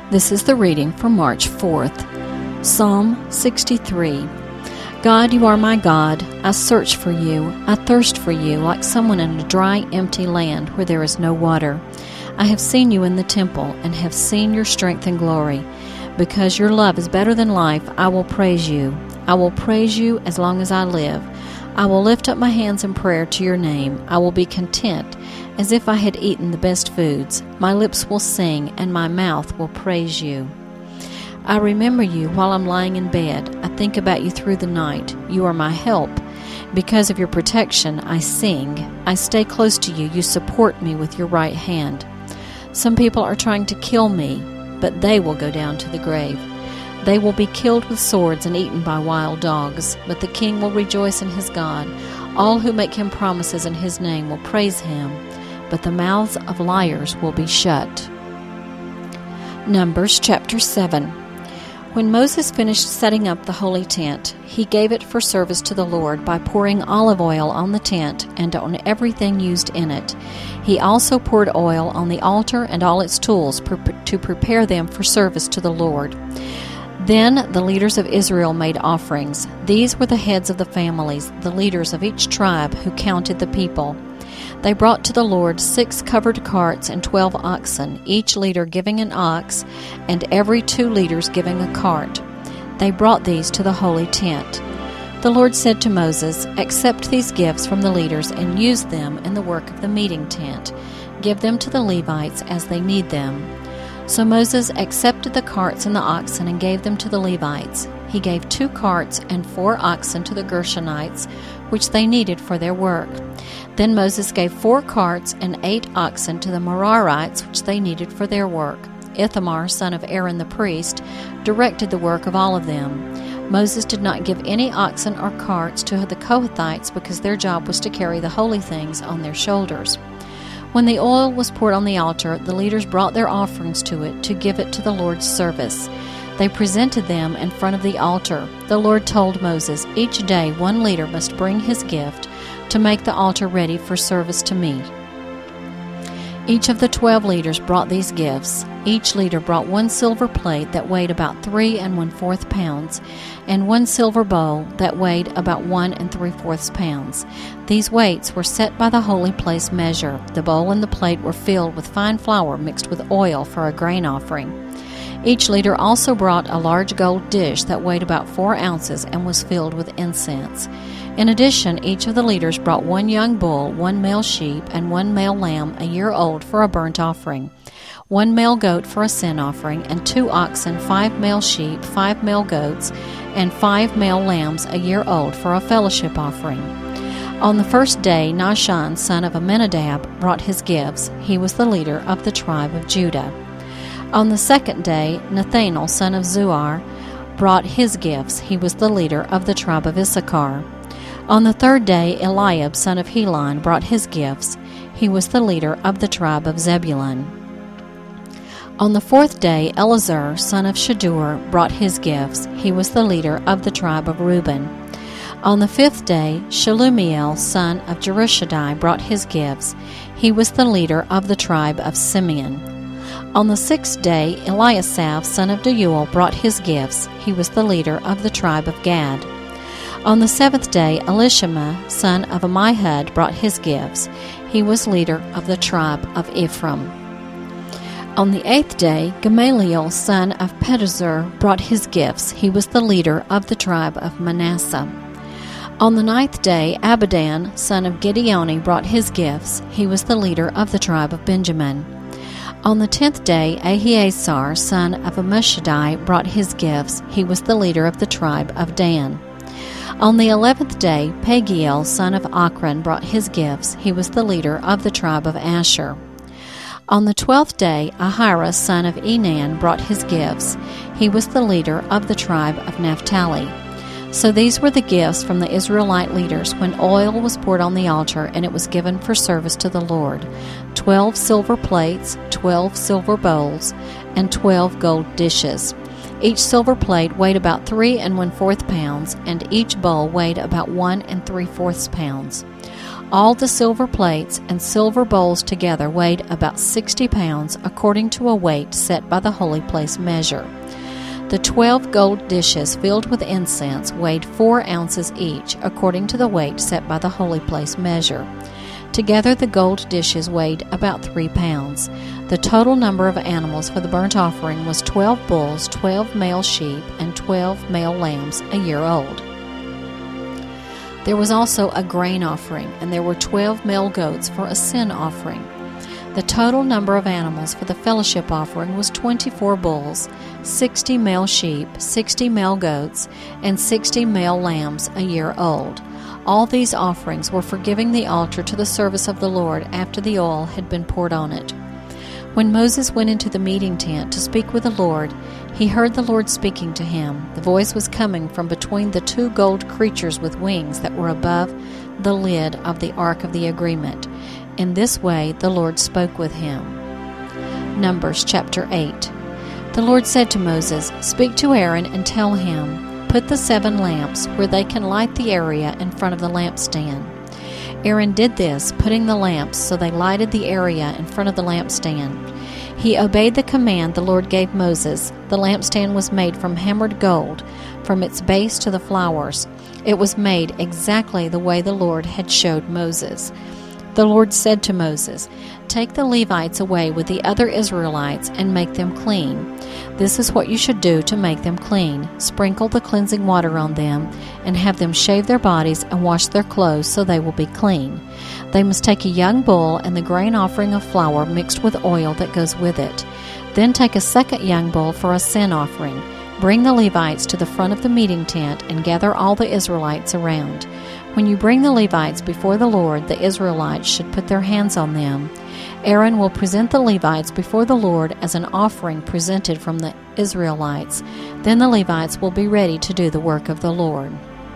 This is the reading for March 4th. Psalm 63. God, you are my God. I search for you. I thirst for you like someone in a dry, empty land where there is no water. I have seen you in the temple and have seen your strength and glory. Because your love is better than life, I will praise you. I will praise you as long as I live. I will lift up my hands in prayer to your name. I will be content as if I had eaten the best foods. My lips will sing and my mouth will praise you. I remember you while I'm lying in bed. I think about you through the night. You are my help. Because of your protection, I sing. I stay close to you. You support me with your right hand. Some people are trying to kill me, but they will go down to the grave. They will be killed with swords and eaten by wild dogs, but the king will rejoice in his God. All who make him promises in his name will praise him, but the mouths of liars will be shut. Numbers chapter 7. When Moses finished setting up the holy tent, he gave it for service to the Lord by pouring olive oil on the tent and on everything used in it. He also poured oil on the altar and all its tools to prepare them for service to the Lord. Then the leaders of Israel made offerings. These were the heads of the families, the leaders of each tribe who counted the people. They brought to the Lord 6 covered carts and 12 oxen, each leader giving an ox, and every 2 leaders giving a cart. They brought these to the holy tent. The Lord said to Moses, "Accept these gifts from the leaders and use them in the work of the meeting tent. Give them to the Levites as they need them." So Moses accepted the carts and the oxen and gave them to the Levites. He gave 2 carts and 4 oxen to the Gershonites, which they needed for their work. Then Moses gave 4 carts and 8 oxen to the Merarites, which they needed for their work. Ithamar, son of Aaron the priest, directed the work of all of them. Moses did not give any oxen or carts to the Kohathites because their job was to carry the holy things on their shoulders. When the oil was poured on the altar, the leaders brought their offerings to it to give it to the Lord's service. They presented them in front of the altar. The Lord told Moses, "Each day 1 leader must bring his gift to make the altar ready for service to me." Each of the 12 leaders brought these gifts. Each leader brought 1 silver plate that weighed about 3 1/4 pounds, and 1 silver bowl that weighed about 1 3/4 pounds. These weights were set by the holy place measure. The bowl and the plate were filled with fine flour mixed with oil for a grain offering. Each leader also brought a large gold dish that weighed about 4 ounces and was filled with incense. In addition, each of the leaders brought 1 young bull, 1 male sheep, and 1 male lamb a year old for a burnt offering, 1 male goat for a sin offering, and 2 oxen, 5 male sheep, 5 male goats, and 5 male lambs a year old for a fellowship offering. On the first day, Nahshon, son of Amminadab, brought his gifts. He was the leader of the tribe of Judah. On the second day, Nathanael, son of Zuar, brought his gifts. He was the leader of the tribe of Issachar. On the third day, Eliab, son of Helon, brought his gifts. He was the leader of the tribe of Zebulun. On the fourth day, Elazar, son of Shadur, brought his gifts. He was the leader of the tribe of Reuben. On the 5th day, Shelumiel, son of Jerushadai, brought his gifts. He was the leader of the tribe of Simeon. On the 6th day, Eliasaph, son of Deuel, brought his gifts. He was the leader of the tribe of Gad. On the 7th day, Elishama, son of Ammihud, brought his gifts. He was leader of the tribe of Ephraim. On the 8th day, Gamaliel, son of Pedahzur, brought his gifts. He was the leader of the tribe of Manasseh. On the 9th day, Abidan, son of Gideoni, brought his gifts. He was the leader of the tribe of Benjamin. On the 10th day, Ahiezer, son of Ammishaddai, brought his gifts. He was the leader of the tribe of Dan. On the 11th day, Pagiel, son of Ochran, brought his gifts. He was the leader of the tribe of Asher. On the 12th day, Ahira, son of Enan, brought his gifts. He was the leader of the tribe of Naphtali. So these were the gifts from the Israelite leaders when oil was poured on the altar and it was given for service to the Lord: 12 silver plates, 12 silver bowls, and 12 gold dishes. Each silver plate weighed about 3 1/4 pounds, and each bowl weighed about 1 3/4 pounds. All the silver plates and silver bowls together weighed about 60 pounds, according to a weight set by the holy place measure. The 12 gold dishes filled with incense weighed 4 ounces each, according to the weight set by the holy place measure. Together the gold dishes weighed about 3 pounds. The total number of animals for the burnt offering was 12 bulls, 12 male sheep, and 12 male lambs a year old. There was also a grain offering, and there were 12 male goats for a sin offering. The total number of animals for the fellowship offering was 24 bulls, 60 male sheep, 60 male goats, and 60 male lambs a year old. All these offerings were for giving the altar to the service of the Lord after the oil had been poured on it. When Moses went into the meeting tent to speak with the Lord, he heard the Lord speaking to him. The voice was coming from between the 2 gold creatures with wings that were above the lid of the Ark of the Agreement. In this way the Lord spoke with him. Numbers chapter 8. The Lord said to Moses, "Speak to Aaron and tell him, put the 7 lamps where they can light the area in front of the lampstand." Aaron did this, putting the lamps so they lighted the area in front of the lampstand. He obeyed the command the Lord gave Moses. The lampstand was made from hammered gold, from its base to the flowers. It was made exactly the way the Lord had showed Moses. The Lord said to Moses, "Take the Levites away with the other Israelites and make them clean. This is what you should do to make them clean. Sprinkle the cleansing water on them and have them shave their bodies and wash their clothes so they will be clean. They must take a young bull and the grain offering of flour mixed with oil that goes with it. Then take a second young bull for a sin offering. Bring the Levites to the front of the meeting tent and gather all the Israelites around. When you bring the Levites before the Lord, the Israelites should put their hands on them. Aaron will present the Levites before the Lord as an offering presented from the Israelites. Then the Levites will be ready to do the work of the Lord.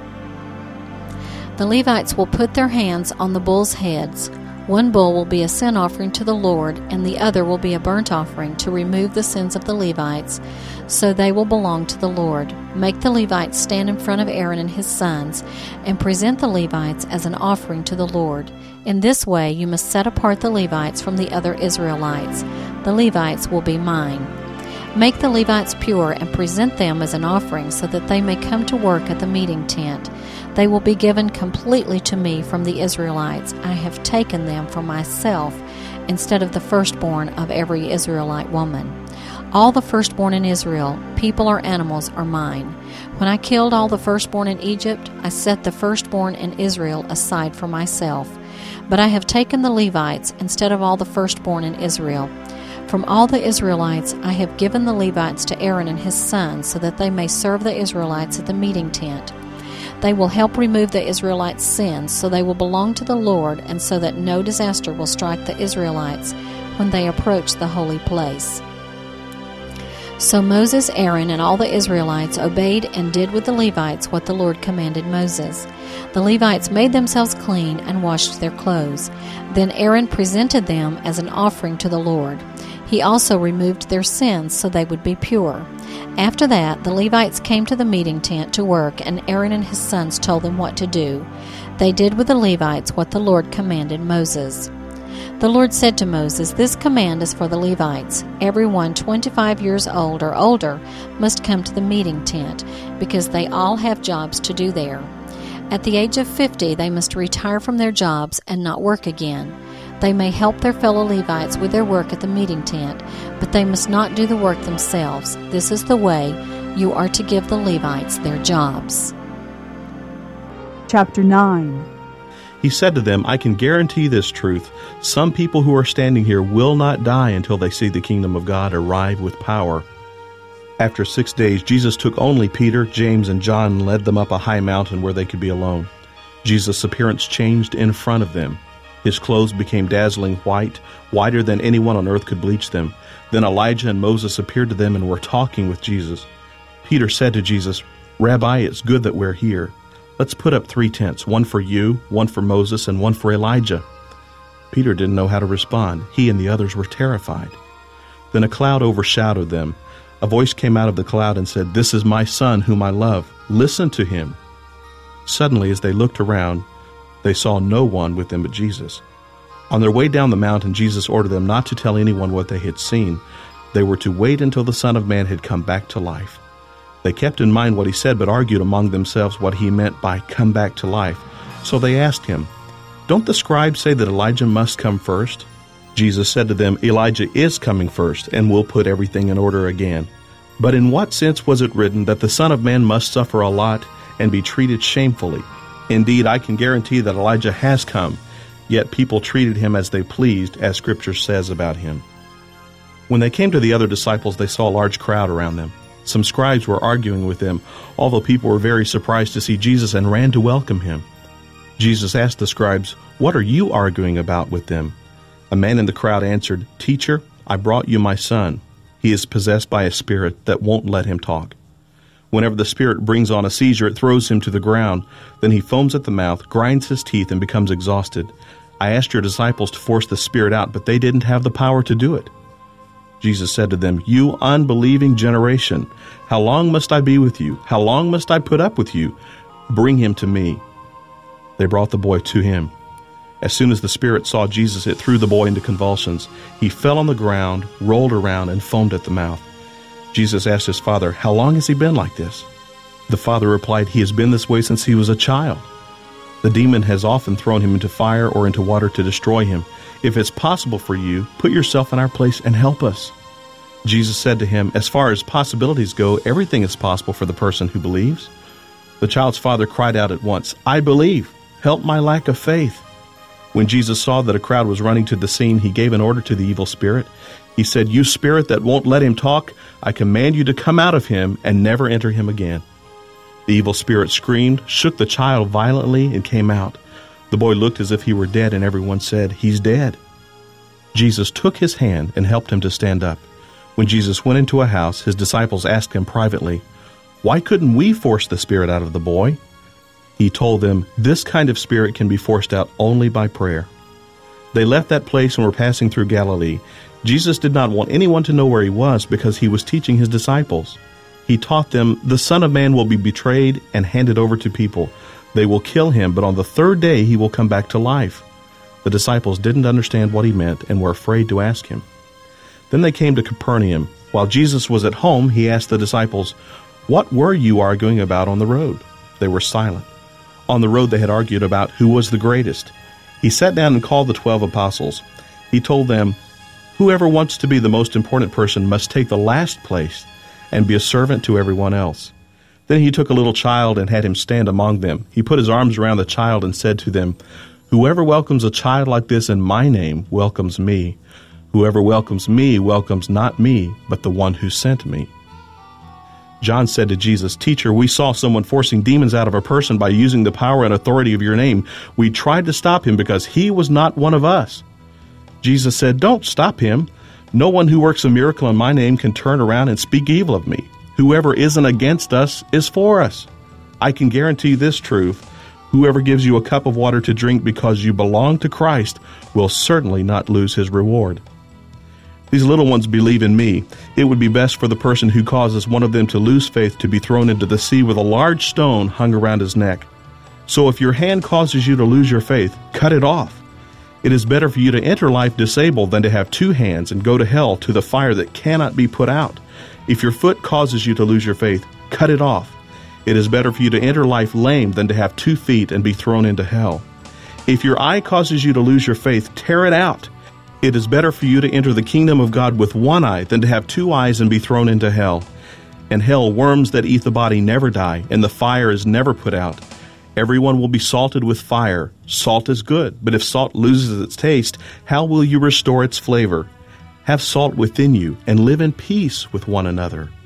The Levites will put their hands on the bulls' heads. One bull will be a sin offering to the Lord, and the other will be a burnt offering to remove the sins of the Levites, so they will belong to the Lord. Make the Levites stand in front of Aaron and his sons, and present the Levites as an offering to the Lord. In this way you must set apart the Levites from the other Israelites. The Levites will be mine. Make the Levites pure and present them as an offering so that they may come to work at the meeting tent. They will be given completely to me from the Israelites. I have taken them for myself instead of the firstborn of every Israelite woman. All the firstborn in Israel, people or animals, are mine. When I killed all the firstborn in Egypt, I set the firstborn in Israel aside for myself. But I have taken the Levites instead of all the firstborn in Israel. From all the Israelites I have given the Levites to Aaron and his sons so that they may serve the Israelites at the meeting tent. They will help remove the Israelites' sins, so they will belong to the Lord, and so that no disaster will strike the Israelites when they approach the holy place. So Moses, Aaron, and all the Israelites obeyed and did with the Levites what the Lord commanded Moses. The Levites made themselves clean and washed their clothes. Then Aaron presented them as an offering to the Lord. He also removed their sins so they would be pure. After that, the Levites came to the meeting tent to work, and Aaron and his sons told them what to do. They did with the Levites what the Lord commanded Moses. The Lord said to Moses, "This command is for the Levites. Everyone 25 years old or older must come to the meeting tent, because they all have jobs to do there. At the age of 50, they must retire from their jobs and not work again. They may help their fellow Levites with their work at the meeting tent, but they must not do the work themselves. This is the way you are to give the Levites their jobs." Chapter 9. He said to them, "I can guarantee this truth. Some people who are standing here will not die until they see the kingdom of God arrive with power." After 6 days, Jesus took only Peter, James, and John and led them up a high mountain where they could be alone. Jesus' appearance changed in front of them. His clothes became dazzling white, whiter than anyone on earth could bleach them. Then Elijah and Moses appeared to them and were talking with Jesus. Peter said to Jesus, "Rabbi, it's good that we're here. Let's put up 3 tents, one for you, one for Moses, and one for Elijah." Peter didn't know how to respond. He and the others were terrified. Then a cloud overshadowed them. A voice came out of the cloud and said, "This is my son whom I love. Listen to him." Suddenly, as they looked around, They saw no one with them but Jesus. On their way down the mountain, Jesus ordered them not to tell anyone what they had seen. They were to wait until the Son of Man had come back to life. They kept in mind what he said, but argued among themselves what he meant by come back to life. So they asked him, "Don't the scribes say that Elijah must come first?" Jesus said to them, "Elijah is coming first, and will put everything in order again. But in what sense was it written that the Son of Man must suffer a lot and be treated shamefully? Indeed, I can guarantee that Elijah has come, yet people treated him as they pleased, as Scripture says about him." When they came to the other disciples, they saw a large crowd around them. Some scribes were arguing with them, although people were very surprised to see Jesus and ran to welcome him. Jesus asked the scribes, "What are you arguing about with them?" A man in the crowd answered, "Teacher, I brought you my son. He is possessed by a spirit that won't let him talk. Whenever the spirit brings on a seizure, it throws him to the ground. Then he foams at the mouth, grinds his teeth, and becomes exhausted. I asked your disciples to force the spirit out, but they didn't have the power to do it." Jesus said to them, "You unbelieving generation, how long must I be with you? How long must I put up with you? Bring him to me." They brought the boy to him. As soon as the spirit saw Jesus, it threw the boy into convulsions. He fell on the ground, rolled around, and foamed at the mouth. Jesus asked his father, "How long has he been like this?" The father replied, "He has been this way since he was a child. The demon has often thrown him into fire or into water to destroy him. If it's possible for you, put yourself in our place and help us." Jesus said to him, "As far as possibilities go, everything is possible for the person who believes." The child's father cried out at once, "I believe. Help my lack of faith." When Jesus saw that a crowd was running to the scene, he gave an order to the evil spirit. He said, "You spirit that won't let him talk, I command you to come out of him and never enter him again." The evil spirit screamed, shook the child violently, and came out. The boy looked as if he were dead, and everyone said, "He's dead." Jesus took his hand and helped him to stand up. When Jesus went into a house, his disciples asked him privately, "Why couldn't we force the spirit out of the boy?" He told them, "This kind of spirit can be forced out only by prayer." They left that place and were passing through Galilee. Jesus did not want anyone to know where he was because he was teaching his disciples. He taught them, "The Son of Man will be betrayed and handed over to people. They will kill him, but on the third day he will come back to life." The disciples didn't understand what he meant and were afraid to ask him. Then they came to Capernaum. While Jesus was at home, he asked the disciples, "What were you arguing about on the road?" They were silent. On the road they had argued about who was the greatest. He sat down and called the 12 apostles. He told them, "Whoever wants to be the most important person must take the last place and be a servant to everyone else." Then he took a little child and had him stand among them. He put his arms around the child and said to them, "Whoever welcomes a child like this in my name welcomes me. Whoever welcomes me welcomes not me, but the one who sent me." John said to Jesus, "Teacher, we saw someone forcing demons out of a person by using the power and authority of your name. We tried to stop him because he was not one of us." Jesus said, "Don't stop him. No one who works a miracle in my name can turn around and speak evil of me. Whoever isn't against us is for us. I can guarantee this truth. Whoever gives you a cup of water to drink because you belong to Christ will certainly not lose his reward. These little ones believe in me. It would be best for the person who causes one of them to lose faith to be thrown into the sea with a large stone hung around his neck. So if your hand causes you to lose your faith, cut it off. It is better for you to enter life disabled than to have two hands and go to hell, to the fire that cannot be put out. If your foot causes you to lose your faith, cut it off. It is better for you to enter life lame than to have 2 feet and be thrown into hell. If your eye causes you to lose your faith, tear it out. It is better for you to enter the kingdom of God with 1 eye than to have 2 eyes and be thrown into hell. In hell, worms that eat the body never die, and the fire is never put out. Everyone will be salted with fire. Salt is good, but if salt loses its taste, how will you restore its flavor? Have salt within you and live in peace with one another.